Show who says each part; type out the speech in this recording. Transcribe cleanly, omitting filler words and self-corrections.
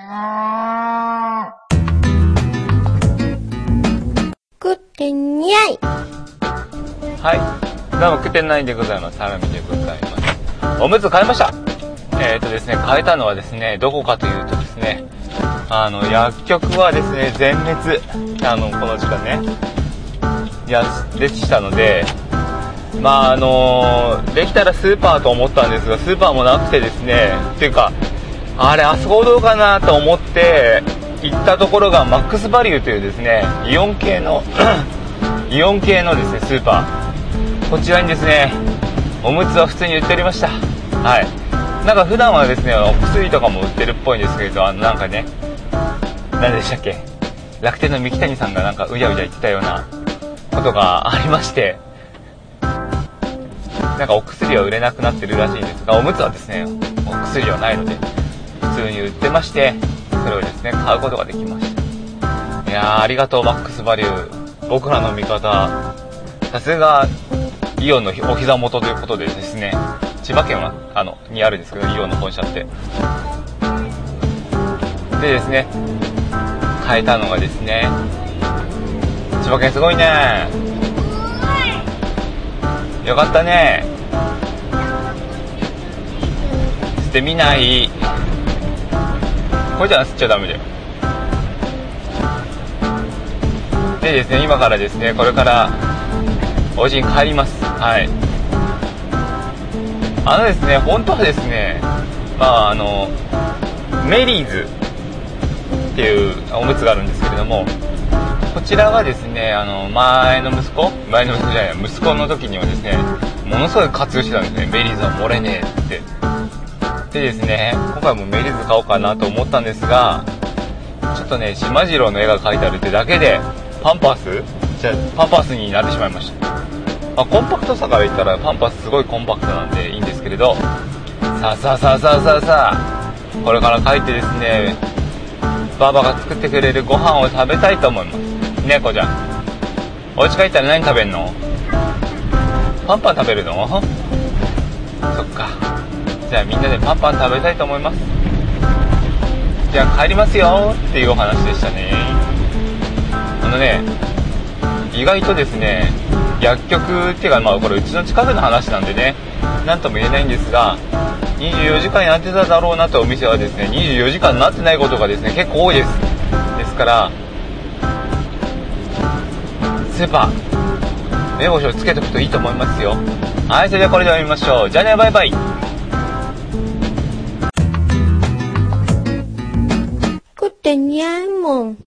Speaker 1: 食ってにゃい。
Speaker 2: はい、どうも食ってないでございます。ハラミでございます。おむつ買いました。ですね、買えたのはですね、どこかというとですね、薬局はですね、全滅、この時間ね、でしたので、できたらスーパーと思ったんですが、スーパーもなくてですね、っていうか、あそこどうかなと思って行ったところがマックスバリューというですね、イオン系のイオン系のですね、スーパー、こちらにですね、おむつは普通に売っておりました。はい。なんか普段はですね、お薬とかも売ってるっぽいんですけど、なんかね、何でしたっけ、楽天の三木谷さんがなんかうやうや言ってたようなことがありまして、なんかお薬は売れなくなってるらしいんですが、おむつはですね、お薬はないので普通に売ってまして、それをですね、買うことができました。いやー、ありがとうマックスバリュー、僕らの味方。さすがイオンのお膝元ということでですね、千葉県はにあるんですけど、イオンの本社ってでですね、買えたのがですね、千葉県すごいね、よかったね。捨てみない、これじゃ吸っちゃダメだよ。でですね、今からですね、これからお家に帰ります。はい。ですね、本当はですね、メリーズっていうおむつがあるんですけれども、こちらがですね、前の息子じゃない、息子の時にはですね、ものすごい活用してたんですね。メリーズは漏れねえって。でですね、今回もメリーズ買おうかなと思ったんですが、ちょっとね、しまじろうの絵が描いてあるってだけでパンパスになってしまいました。コンパクトさから言ったらパンパスすごいコンパクトなんでいいんですけれど、さあこれから帰ってですね、ばあばが作ってくれるご飯を食べたいと思います。猫ちゃん、お家帰ったら何食べんの？パンパン食べるの？そっか、じゃあみんなでパンパン食べたいと思います。じゃあ帰りますよっていうお話でしたね。意外とですね、薬局っていうか、これうちの近くの話なんでね、なんとも言えないんですが、24時間やってただろうなとお店はですね、24時間になってないことがですね、結構多いです。ですからスーパー目星をつけておくといいと思いますよ。はい、それではこれで終わりましょう。じゃあね、バイバイ。
Speaker 1: 食ってにゃいもん。